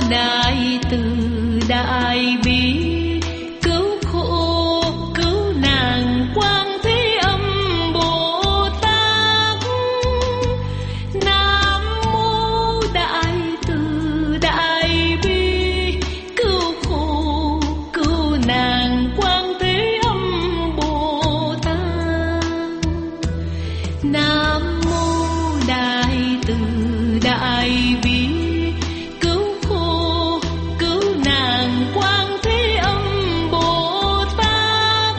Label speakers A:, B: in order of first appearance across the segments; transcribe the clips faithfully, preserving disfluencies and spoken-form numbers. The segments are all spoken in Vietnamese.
A: đại từ đại bi, cứu khổ cứu nạn Quan Thế Âm Bồ Tát. Nam mô đại từ đại bi, cứu khổ cứu nạn Quan Thế Âm Bồ Tát. Nam mô đại từ đại bi, cứu khổ cứu nạn Quan Thế Âm Bồ Tát.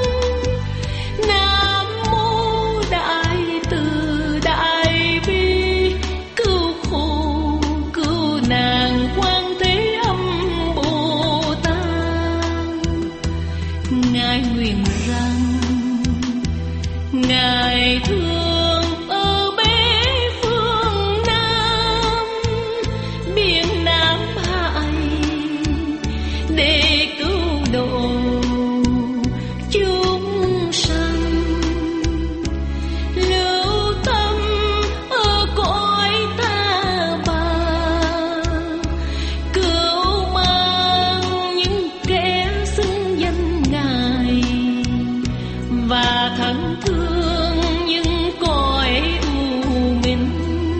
A: Nam mô đại từ đại bi, cứu khổ cứu nạn Quan Thế Âm Bồ Tát. Ngài nguyện rằng Ngài thương ở bể phương Nam, biển Nam Hải, để cứu độ chúng sanh. Lưu tâm ở cõi ta bà, cứu mang những kẻ xưng danh Ngài, và thân thương những cõi u minh.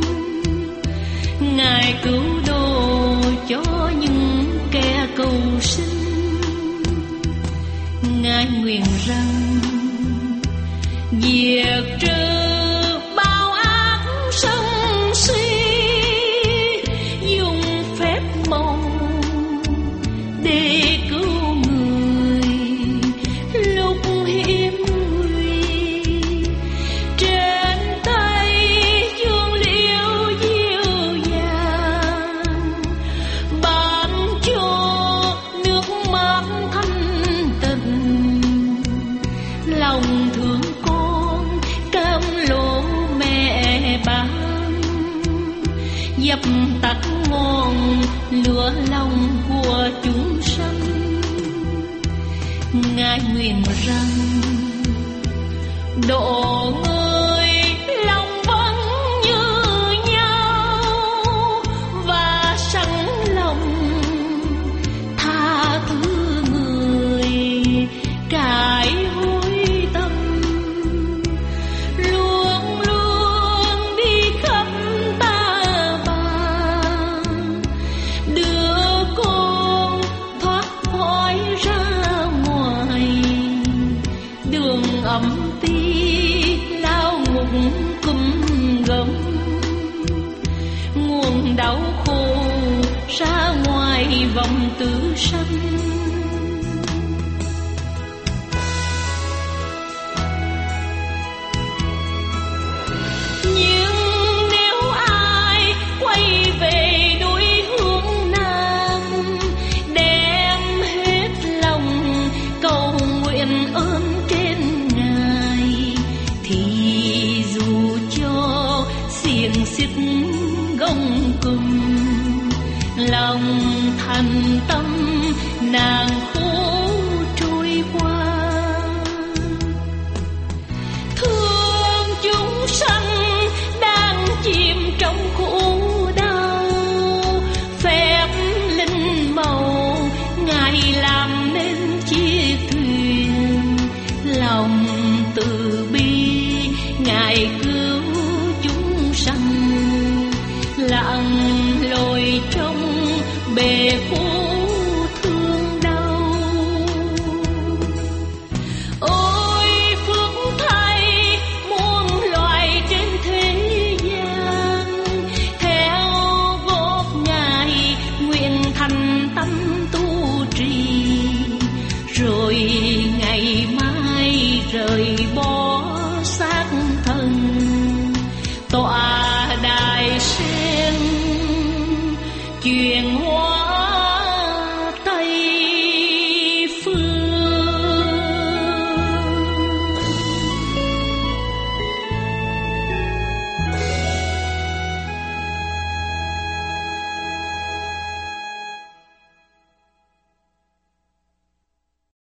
A: Ngài cứu độ cho những kẻ cầu sinh. Ngài nguyện rằng diệt trừ bao ác sân si, dùng phép màu để cứu người lúc hiểm nguy. Trên tay dương liễu dịu dàng, ban cho nước mắt thanh tịnh. Lòng thương con cam lỗ mẹ ban, dập tắt ngọn lửa lòng của chúng sanh. Ngài nguyện rằng độ người lòng vẫn như nhau, và sẵn lòng tha thứ người cải hối tâm. Luôn luôn đi khắp ta bà, đưa con thoát khỏi ra ngoài đường ẩm ti lao ngục cúm gầm. Nguồn đau khổ ra ngoài vòng tử sanh. Nhưng nếu ai quay về núi hướng Nam, đem hết lòng cầu nguyện ơn trên Ngài, thì dù cho xiềng xích gông cùm, lòng thành tâm nàng khổ trôi qua. Thương chúng sanh đang chìm trong khổ đau, phép linh màu Ngài làm nên chiếc thuyền. Lòng từ bi Ngài cứu chúng sanh, lặn lội trong bể khổ